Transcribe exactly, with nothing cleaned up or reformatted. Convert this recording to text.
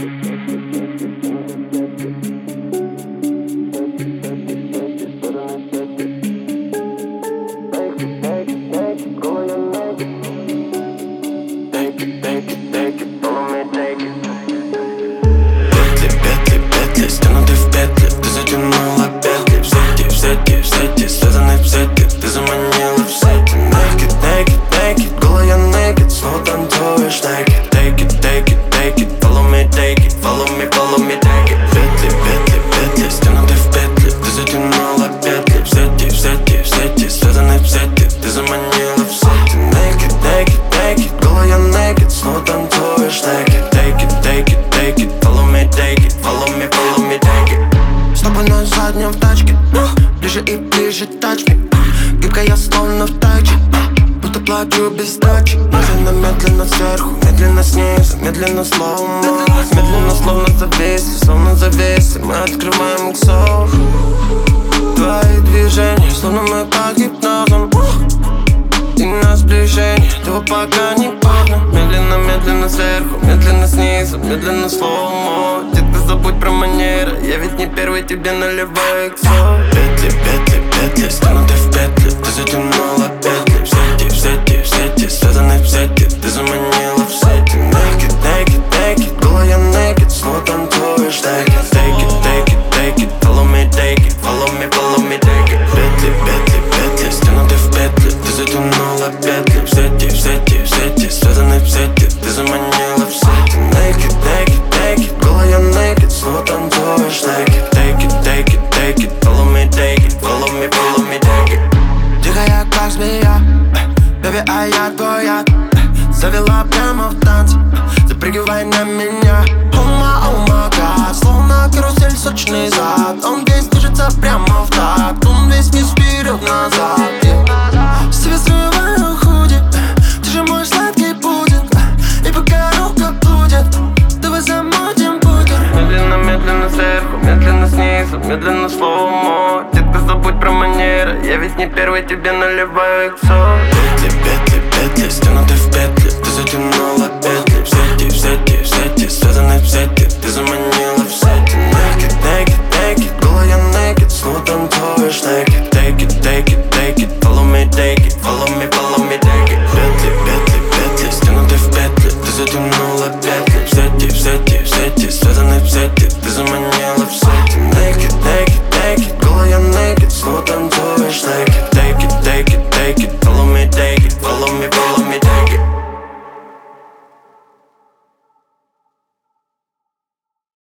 В тачке, ближе и ближе тачки. Гибкая словно в таче, будто плачу без дачи. Медленно, медленно сверху, медленно снизу, медленно словно, медленно словно завесы, словно завесы. Мы открываем их сон. Твои движения, словно мы под гипнозом. И на сближение, этого пока не поздно. Медленно, медленно сверху, медленно снизу, медленно словно. Детка, забудь про манеры, я ведь не первый тебе наливаю иксо. Петли, петли, петли, стянуты в петли. Ты затянула петли в сети, в сети, в сети, связаны в сети. Ты заманила в сети. Naked, naked, naked, голая naked, снова танцуешь. Take it, take it, take it, take it, follow me, take it, follow me, follow me, take it. Петли, петли, петли, стянуты в петли. Ты затянула петли в сети, в сети, в сети, связаны в сети. Ты заманила в сети. Naked, naked, naked, голая naked, снова танцуешь. Take it, take it, take it, take it, follow me, take it, follow me, follow me, take it. Тихая как змея, бэби, а я твой яд. Завела прямо в танце, запрыгивай на меня. Oh my, oh my god, словно карусель, сочный зад. Он весь движется прямо в такт, он весь вниз, вперед-назад. С тебя срываю худи, ты же мой сладкий пудинг. И пока рука будет, давай замутим пудинг. Медленно, медленно сверху, медленно снизу, медленно словно. Детка, забудь про манеры, я ведь не первый тебе наливаю иксо. Петли, петли, петли, стянуты в петли. Ты затянула петли в сети, в сети, в сети.